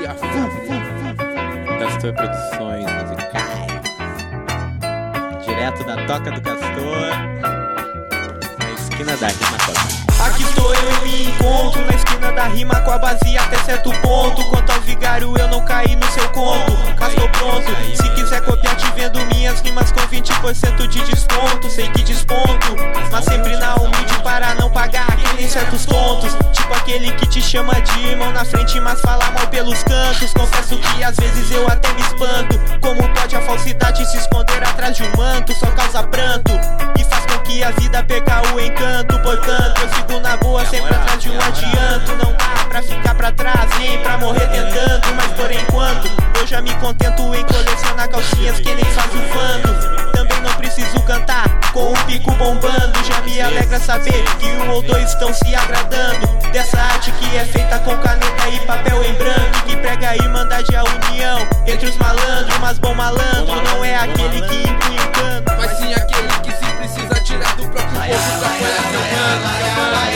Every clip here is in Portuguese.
Castor Produções Musicais. Direto da Toca do Castor, na esquina da rima com a... Aqui estou eu e me encontro na esquina da rima com a base até certo ponto. Quanto ao vigário eu não caí no seu conto, mas tô pronto. Se quiser copiar te vendo minhas rimas com 20% de desconto. Sei que desponto, mas sempre na humilde para não pagar que nem certos tontos. Tipo aquele que te chama de irmão na frente mas fala mal pelos cantos. Confesso que às vezes eu até me espanto. Como pode a falsidade se esconder atrás de um manto? Só causa pranto e faz com que a vida perca o encanto. Portanto eu sigo na boa, sempre atrás de um adianto. Não dá pra ficar pra trás, nem pra morrer tentando. Mas por enquanto, eu já me contento em colecionar calcinhas que nem faz o fando. Também não preciso cantar com o pico bombando. Já me alegra saber que um ou dois estão se agradando dessa arte que é feita com caneta e papel em branco, que prega a irmandade e a união entre os malandros. Mas bom malandro não é aquele que impunha o canto, mas sim aquele que se precisa tirar do próprio corpo pra apoiar seu mano.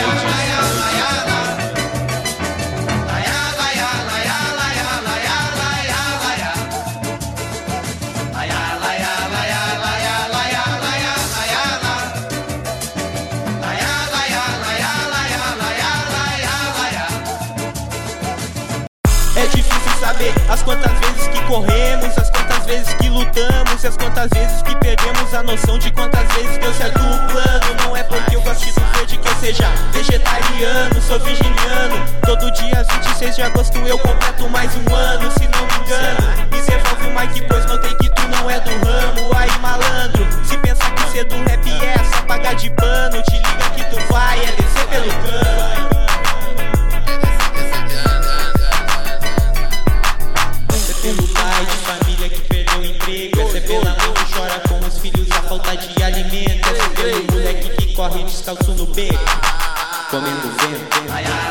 É difícil saber as quantas vezes que corremos, as quantas vezes que lutamos e as quantas vezes que perdemos a noção de quantas vezes deu certo o plano. Não é porque eu gosto do verde que eu seja vegetariano, sou virginiano. Todo dia 26 de agosto eu completo mais um ano, se não me engano. Me devolve o mic pois notei que tu não é do ramo. Aí malandro, se pensar que ser do rap é só pagar de pano, te liga que tu vai é descer pelo cano. Pelo pai de família que perdeu o emprego, essa é pela mãe que chora com os filhos a falta de alimento, essa é pelo moleque que corre descalço no beco, comendo vento.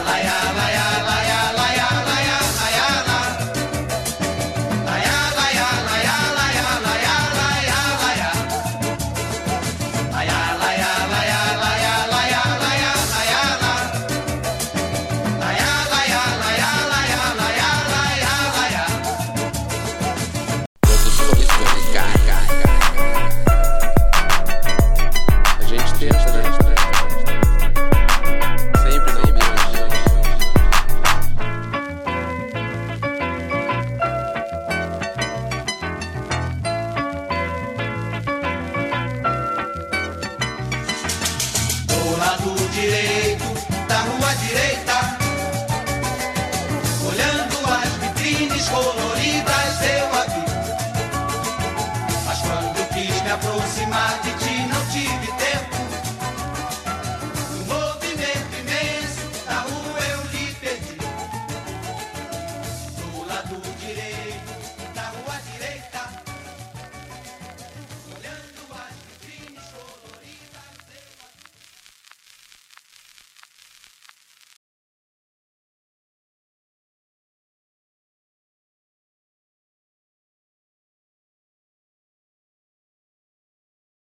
Lado direito da rua direita, olhando as vitrines coloridas.